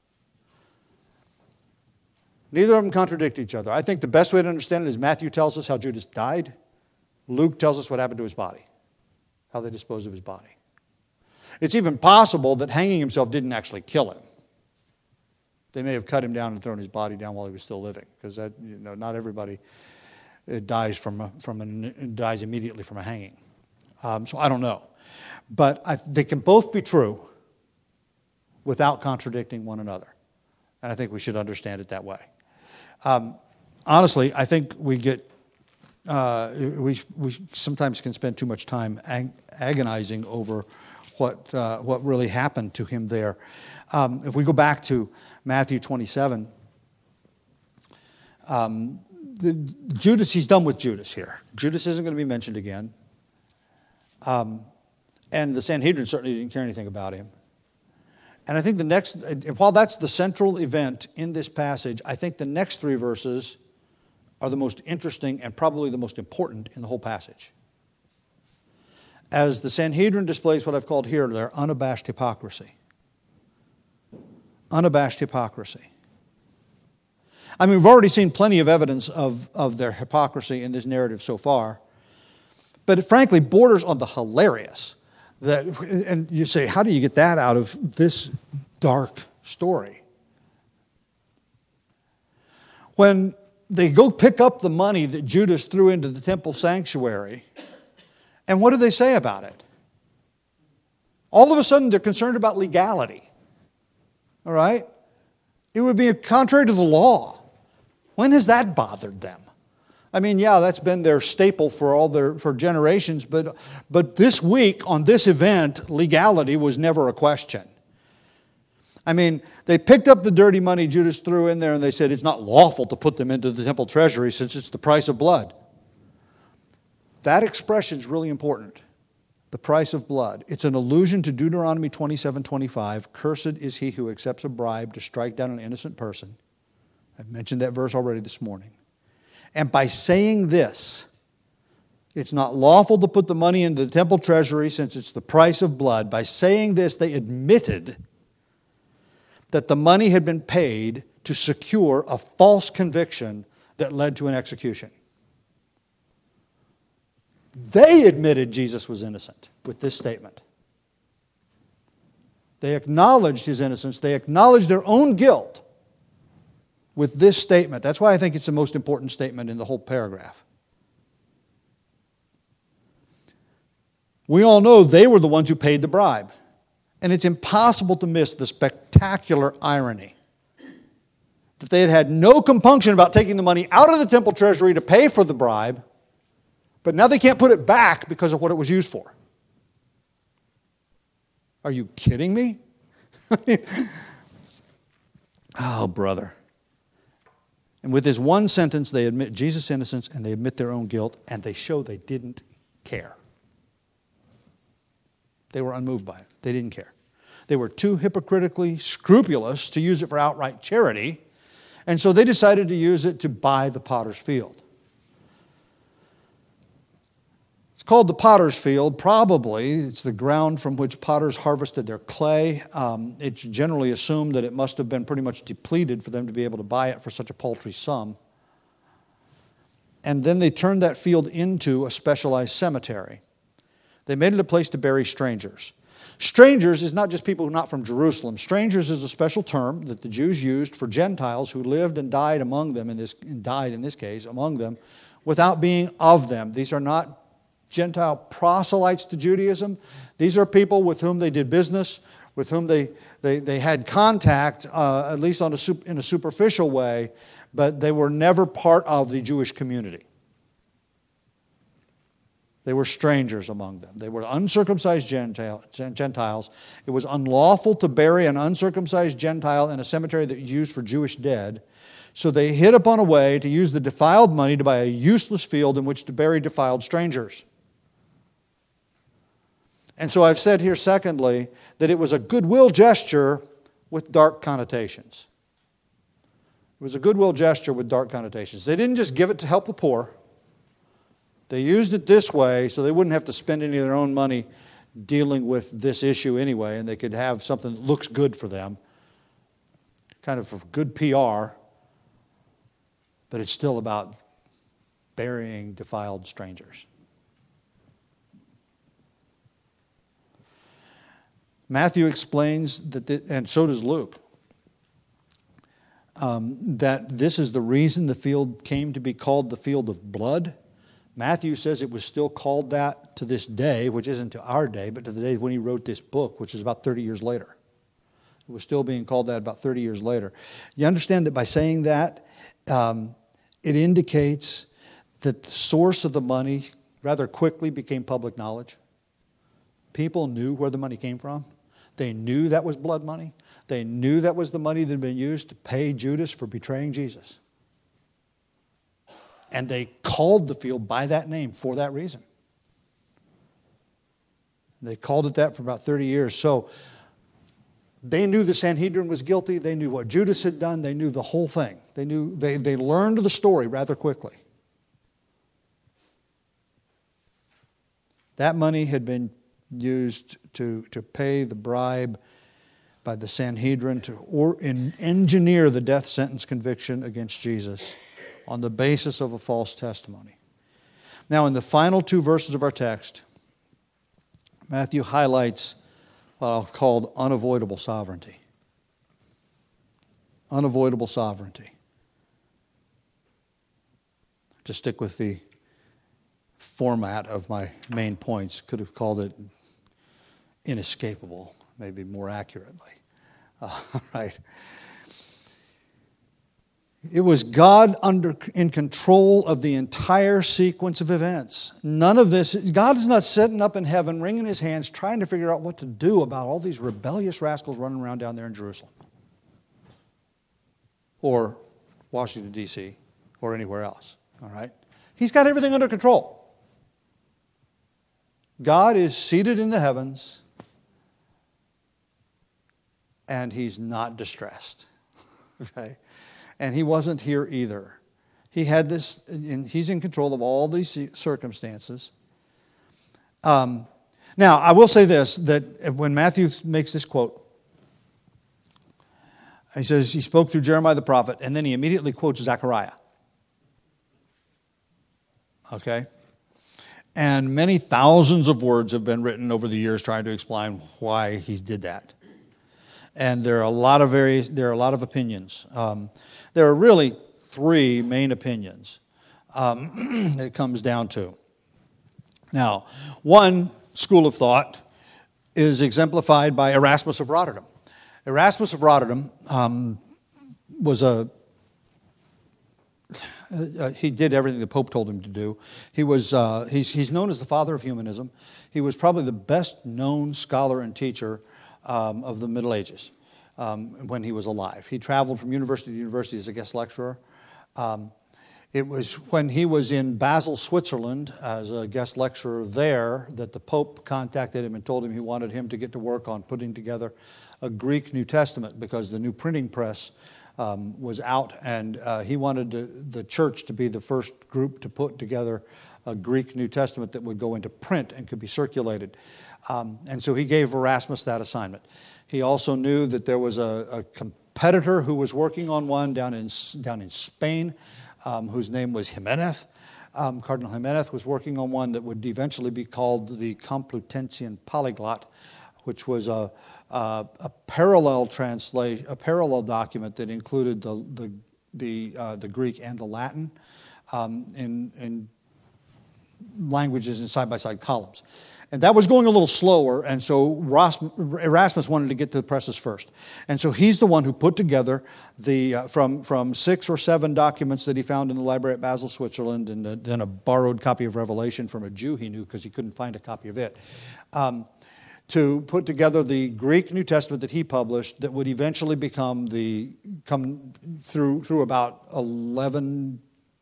Neither of them contradict each other. I think the best way to understand it is Matthew tells us how Judas died. Luke tells us what happened to his body, how they disposed of his body. It's even possible that hanging himself didn't actually kill him. They may have cut him down and thrown his body down while he was still living, because not everybody dies dies immediately from a hanging. So I don't know. But they can both be true without contradicting one another. And I think we should understand it that way. Honestly, I think we get we sometimes can spend too much time agonizing over what really happened to him there. If we go back to Matthew 27, Judas, he's done with Judas here. Judas isn't going to be mentioned again. And the Sanhedrin certainly didn't care anything about him. And I think while that's the central event in this passage, I think the next 3 verses are the most interesting and probably the most important in the whole passage. As the Sanhedrin displays what I've called here their unabashed hypocrisy. Unabashed hypocrisy. I mean, we've already seen plenty of evidence of their hypocrisy in this narrative so far, but it frankly borders on the hilarious. And you say, how do you get that out of this dark story? When they go pick up the money that Judas threw into the temple sanctuary, and what do they say about it? All of a sudden, they're concerned about legality. All right? It would be contrary to the law. When has that bothered them? I mean, yeah, that's been their staple for generations, but this week on this event, legality was never a question. I mean, they picked up the dirty money Judas threw in there and they said it's not lawful to put them into the temple treasury since it's the price of blood. That expression is really important. The price of blood. It's an allusion to Deuteronomy 27:25. Cursed is he who accepts a bribe to strike down an innocent person. I've mentioned that verse already this morning. And by saying this, it's not lawful to put the money into the temple treasury since it's the price of blood. By saying this, they admitted that the money had been paid to secure a false conviction that led to an execution. They admitted Jesus was innocent with this statement. They acknowledged his innocence. They acknowledged their own guilt with this statement. That's why I think it's the most important statement in the whole paragraph. We all know they were the ones who paid the bribe. And it's impossible to miss the spectacular irony that they had had no compunction about taking the money out of the temple treasury to pay for the bribe, but now they can't put it back because of what it was used for. Are you kidding me? Oh, brother. And with this one sentence, they admit Jesus' innocence and they admit their own guilt, and they show they didn't care. They were unmoved by it. They didn't care. They were too hypocritically scrupulous to use it for outright charity, and so they decided to use it to buy the potter's field. It's called the potter's field. Probably it's the ground from which potters harvested their clay. It's generally assumed that it must have been pretty much depleted for them to be able to buy it for such a paltry sum. And then they turned that field into a specialized cemetery. They made it a place to bury strangers. Strangers is not just people who are not from Jerusalem. Strangers is a special term that the Jews used for Gentiles who lived and died among them, in this case, among them, without being of them. These are not Gentile proselytes to Judaism. These are people with whom they did business, with whom they had contact, at least in a superficial way, but they were never part of the Jewish community. They were strangers among them. They were uncircumcised Gentiles. It was unlawful to bury an uncircumcised Gentile in a cemetery that was used for Jewish dead. So they hit upon a way to use the defiled money to buy a useless field in which to bury defiled strangers. And so I've said here, secondly, that it was a goodwill gesture with dark connotations. It was a goodwill gesture with dark connotations. They didn't just give it to help the poor. They used it this way so they wouldn't have to spend any of their own money dealing with this issue anyway, and they could have something that looks good for them, kind of for good PR, but it's still about burying defiled strangers. Matthew explains that, and so does Luke, that this is the reason the field came to be called the field of blood, Matthew says it was still called that to this day, which isn't to our day, but to the day when he wrote this book, which is about 30 years later. It was still being called that about 30 years later. You understand that by saying that, it indicates that the source of the money rather quickly became public knowledge. People knew where the money came from. They knew that was blood money. They knew that was the money that had been used to pay Judas for betraying Jesus. And they called the field by that name for that reason. They called it that for about 30 years. So they knew the Sanhedrin was guilty. They knew what Judas had done. They knew the whole thing. They learned the story rather quickly. That money had been used to pay the bribe by the Sanhedrin to engineer the death sentence conviction against Jesus on the basis of a false testimony. Now, in the final two verses of our text, Matthew highlights what I've called unavoidable sovereignty. Unavoidable sovereignty. To stick with the format of my main points, could have called it inescapable, maybe more accurately. All right. It was God in control of the entire sequence of events. None of this, God is not sitting up in heaven, wringing his hands, trying to figure out what to do about all these rebellious rascals running around down there in Jerusalem. Or Washington, D.C., or anywhere else. All right? He's got everything under control. God is seated in the heavens, and he's not distressed. Okay? And he wasn't here either. He had this, and he's in control of all these circumstances. Now, I will say this, that when Matthew makes this quote, he says he spoke through Jeremiah the prophet, and then he immediately quotes Zechariah. Okay? And many thousands of words have been written over the years trying to explain why he did that. And there are a lot of opinions. There are really three main opinions it comes down to. Now, one school of thought is exemplified by Erasmus of Rotterdam. Erasmus of Rotterdam he did everything the Pope told him to do. He's known as the father of humanism. He was probably the best known scholar and teacher of the Middle Ages when he was alive. He traveled from university to university as a guest lecturer. It was when he was in Basel, Switzerland, as a guest lecturer there, that the Pope contacted him and told him he wanted him to get to work on putting together a Greek New Testament because the new printing press was out, and he wanted the church to be the first group to put together a Greek New Testament that would go into print and could be circulated. And so he gave Erasmus that assignment. He also knew that there was a competitor who was working on one down in Spain, whose name was Jimenez. Cardinal Jimenez was working on one that would eventually be called the Complutensian Polyglot, which was a parallel translation, a parallel document that included the Greek and the Latin in languages in side-by-side columns. And that was going a little slower, and so Erasmus wanted to get to the presses first. And so he's the one who put together from 6 or 7 documents that he found in the library at Basel, Switzerland, and then a borrowed copy of Revelation from a Jew he knew because he couldn't find a copy of it, to put together the Greek New Testament that he published that would eventually come through about 11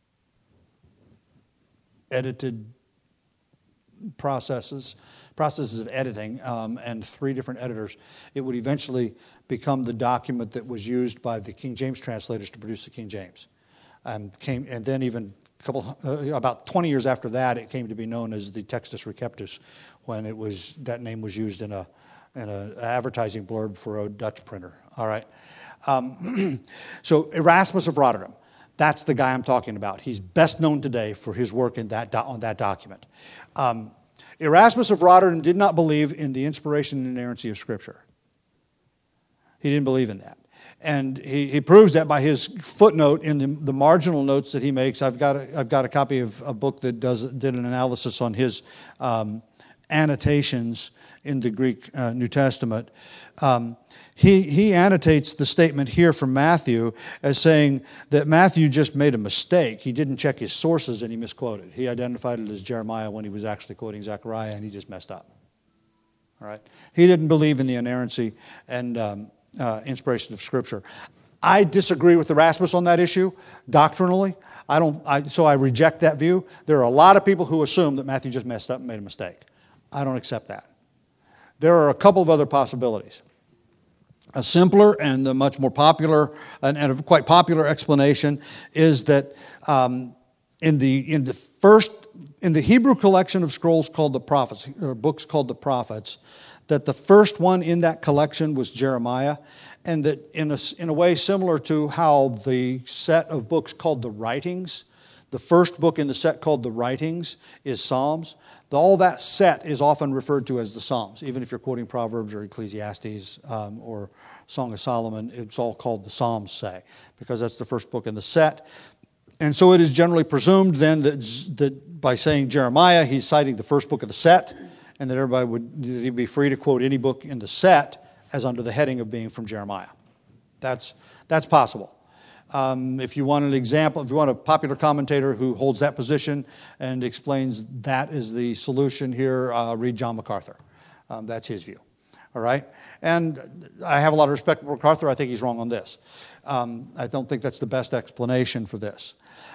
edited processes of editing, and 3 different editors. It would eventually become the document that was used by the King James translators to produce the King James. And then even about 20 years after that, it came to be known as the Textus Receptus, when that name was used in an advertising blurb for a Dutch printer. All right. So Erasmus of Rotterdam, that's the guy I'm talking about. He's best known today for his work on that document. Erasmus of Rotterdam did not believe in the inspiration and inerrancy of Scripture. He didn't believe in that. And he proves that by his footnote in the marginal notes that he makes. I've got a copy of a book that did an analysis on his annotations in the Greek New Testament. He annotates the statement here from Matthew as saying that Matthew just made a mistake. He didn't check his sources and he misquoted. He identified it as Jeremiah when he was actually quoting Zechariah, and he just messed up. All right? He didn't believe in the inerrancy and inspiration of Scripture. I disagree with Erasmus on that issue doctrinally. So I reject that view. There are a lot of people who assume that Matthew just messed up and made a mistake. I don't accept that. There are a couple of other possibilities. A simpler and a much more popular and a quite popular explanation is that in the Hebrew collection of scrolls called the prophets, or books called the prophets, that the first one in that collection was Jeremiah, and that in a way similar to how the set of books called the writings, the first book in the set called the writings is Psalms. All that set is often referred to as the Psalms. Even if you're quoting Proverbs or Ecclesiastes or Song of Solomon, it's all called the Psalms, say, because that's the first book in the set. And so it is generally presumed then that by saying Jeremiah, he's citing the first book of the set, and that he'd be free to quote any book in the set as under the heading of being from Jeremiah. That's possible. If you want an example, if you want a popular commentator who holds that position and explains that is the solution here, read John MacArthur. That's his view. All right? And I have a lot of respect for MacArthur. I think he's wrong on this. I don't think that's the best explanation for this.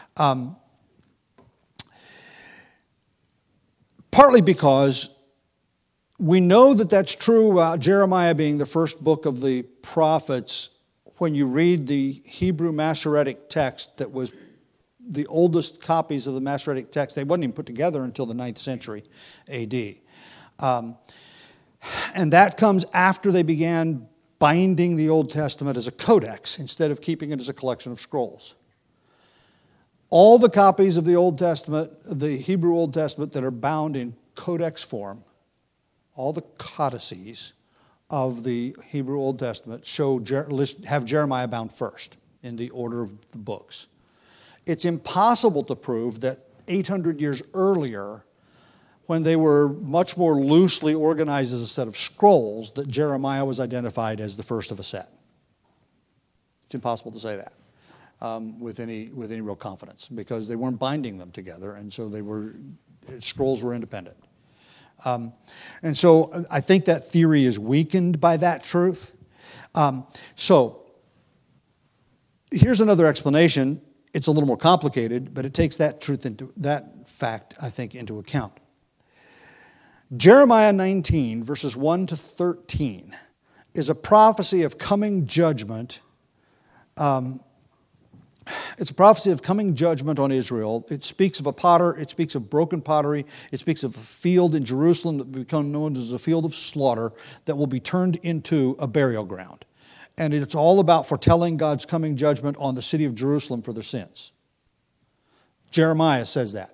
Partly because we know that that's true about Jeremiah being the first book of the prophets when you read the Hebrew Masoretic text that was the oldest copies of the Masoretic text. They wasn't even put together until the 9th century A.D. And that comes after they began binding the Old Testament as a codex instead of keeping it as a collection of scrolls. All the copies of the Old Testament, the Hebrew Old Testament that are bound in codex form, all the codices of the Hebrew Old Testament have Jeremiah bound first in the order of the books. It's impossible to prove that 800 years earlier, when they were much more loosely organized as a set of scrolls, that Jeremiah was identified as the first of a set. It's impossible to say that with any real confidence, because they weren't binding them together, and so scrolls were independent. And so I think that theory is weakened by that truth. So here's another explanation. It's a little more complicated, but it takes that fact, I think, into account. Jeremiah 19, verses 1 to 13, is a prophecy of coming judgment. It's a prophecy of coming judgment on Israel. It speaks of a potter. It speaks of broken pottery. It speaks of a field in Jerusalem that will become known as a field of slaughter that will be turned into a burial ground. And it's all about foretelling God's coming judgment on the city of Jerusalem for their sins. Jeremiah says that.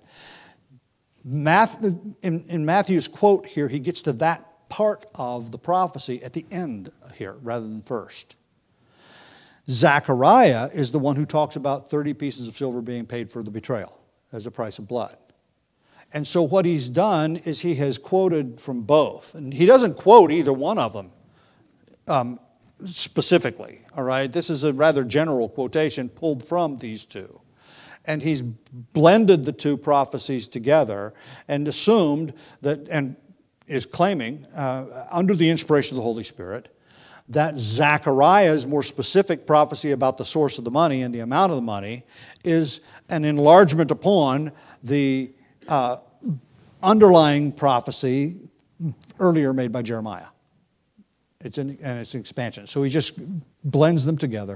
In Matthew's quote here, he gets to that part of the prophecy at the end here rather than first. Zechariah is the one who talks about 30 pieces of silver being paid for the betrayal as a price of blood. And so what he's done is he has quoted from both. And he doesn't quote either one of them specifically, all right? This is a rather general quotation pulled from these two. And he's blended the two prophecies together and assumed that, and is claiming, under the inspiration of the Holy Spirit, that Zechariah's more specific prophecy about the source of the money and the amount of the money is an enlargement upon the underlying prophecy earlier made by Jeremiah. It's an expansion. So he just blends them together.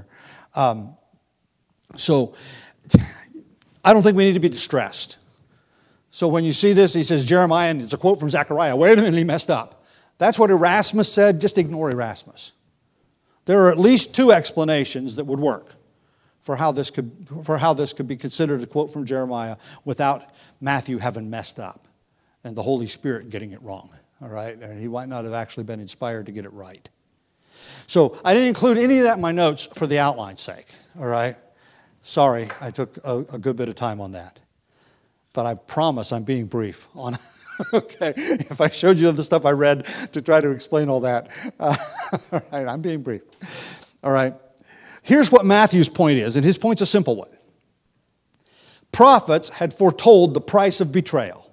So I don't think we need to be distressed. So when you see this, he says Jeremiah, and it's a quote from Zechariah. Wait a minute, he messed up. That's what Erasmus said. Just ignore Erasmus. There are at least two explanations that would work for how this could be considered a quote from Jeremiah without Matthew having messed up and the Holy Spirit getting it wrong. All right, and he might not have actually been inspired to get it right. So I didn't include any of that in my notes for the outline's sake, all right? Sorry, I took a good bit of time on that. But I promise I'm being brief on okay, if I showed you the stuff I read to try to explain all that. All right, I'm being brief. All right. Here's what Matthew's point is, and his point's a simple one. Prophets had foretold the price of betrayal.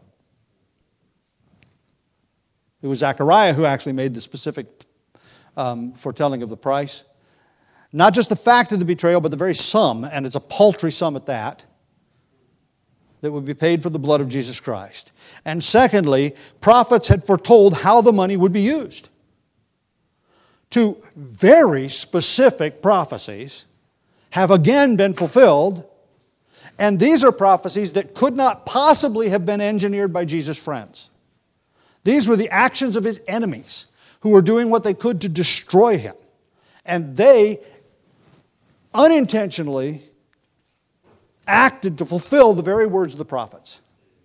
It was Zechariah who actually made the specific foretelling of the price. Not just the fact of the betrayal, but the very sum, and it's a paltry sum at that would be paid for the blood of Jesus Christ. And secondly, prophets had foretold how the money would be used. Two very specific prophecies have again been fulfilled, and these are prophecies that could not possibly have been engineered by Jesus' friends. These were the actions of his enemies who were doing what they could to destroy him. And they unintentionally acted to fulfill the very words of the prophets.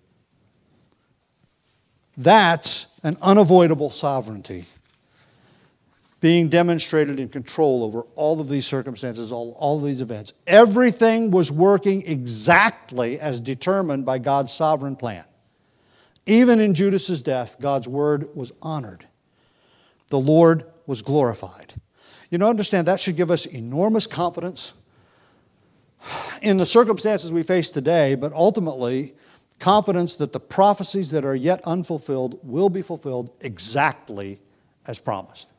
That's an unavoidable sovereignty being demonstrated in control over all of these circumstances, all of these events. Everything was working exactly as determined by God's sovereign plan. Even in Judas's death, God's word was honored. The Lord was glorified. You know, understand, that should give us enormous confidence in the circumstances we face today, but ultimately confidence that the prophecies that are yet unfulfilled will be fulfilled exactly as promised.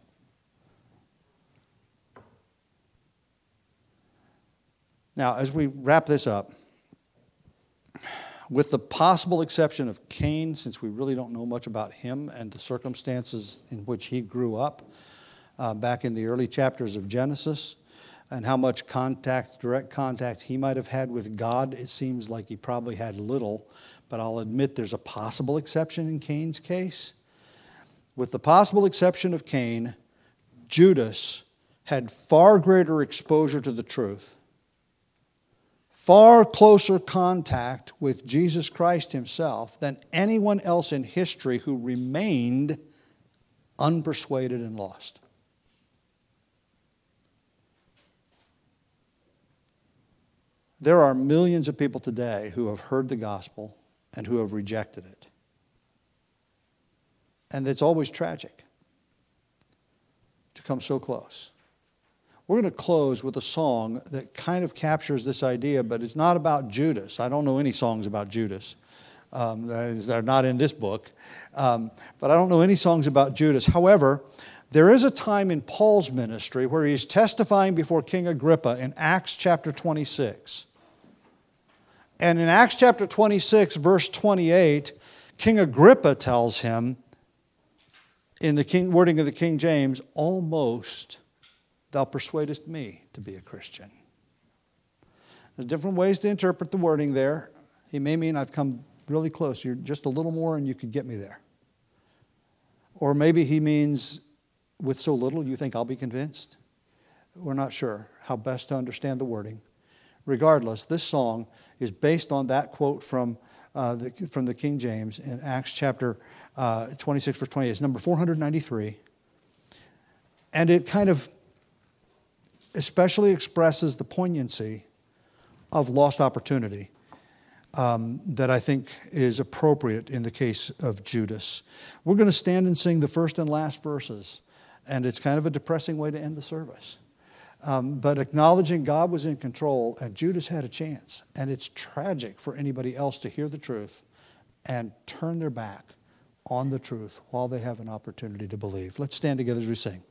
Now, as we wrap this up, with the possible exception of Cain, since we really don't know much about him and the circumstances in which he grew up back in the early chapters of Genesis, and how much direct contact he might have had with God, it seems like he probably had little, but I'll admit there's a possible exception in Cain's case. With the possible exception of Cain, Judas had far greater exposure to the truth, far closer contact with Jesus Christ himself than anyone else in history who remained unpersuaded and lost. There are millions of people today who have heard the gospel and who have rejected it. And it's always tragic to come so close. We're going to close with a song that kind of captures this idea, but it's not about Judas. I don't know any songs about Judas. They're not in this book. But I don't know any songs about Judas. However, there is a time in Paul's ministry where he's testifying before King Agrippa in Acts chapter 26. And in Acts chapter 26, verse 28, King Agrippa tells him, in the wording of the King James, almost thou persuadest me to be a Christian. There's different ways to interpret the wording there. He may mean I've come really close. You're just a little more and you could get me there. Or maybe he means with so little you think I'll be convinced. We're not sure how best to understand the wording. Regardless, this song is based on that quote from the King James in Acts chapter 26, verse 28. It's number 493. And it kind of especially expresses the poignancy of lost opportunity that I think is appropriate in the case of Judas. We're going to stand and sing the first and last verses, and it's kind of a depressing way to end the service. But acknowledging God was in control and Judas had a chance. And it's tragic for anybody else to hear the truth and turn their back on the truth while they have an opportunity to believe. Let's stand together as we sing.